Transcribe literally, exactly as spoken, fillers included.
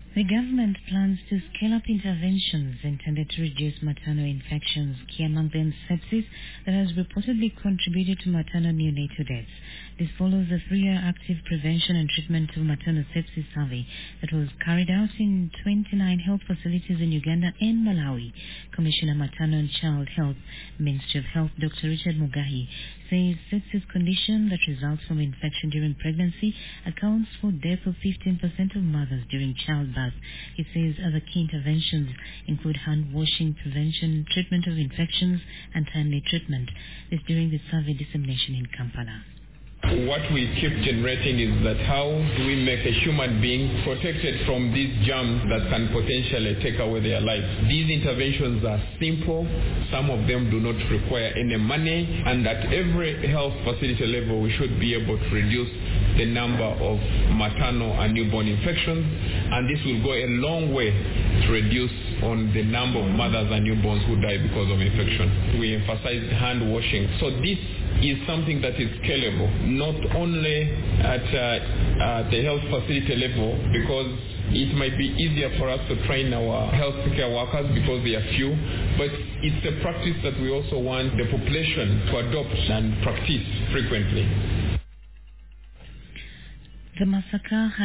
The government plans to scale up interventions intended to reduce maternal infections, key among them sepsis, that has reportedly contributed to maternal neonatal deaths. This follows a three-year active prevention and treatment of maternal sepsis survey that was carried out in twenty-nine health facilities in Uganda and Malawi. Commissioner Maternal and Child Health, Ministry of Health, Doctor Richard Mugahi, says sepsis condition that results from infection during pregnancy accounts for death of fifteen percent of mothers during childbirth. He says other key interventions include hand washing, prevention, treatment of infections, and timely treatment. This during the survey dissemination in Kampala. What we keep generating is that how do we make a human being protected from these germs that can potentially take away their life. These interventions are simple, some of them do not require any money, and at every health facility level we should be able to reduce the number of maternal and newborn infections, and this will go a long way to reduce on the number of mothers and newborns who die because of infection. We emphasize hand washing. So this is something that is scalable, not only at, uh, at the health facility level, because it might be easier for us to train our healthcare workers because they are few, but it's a practice that we also want the population to adopt and practice frequently. The massacre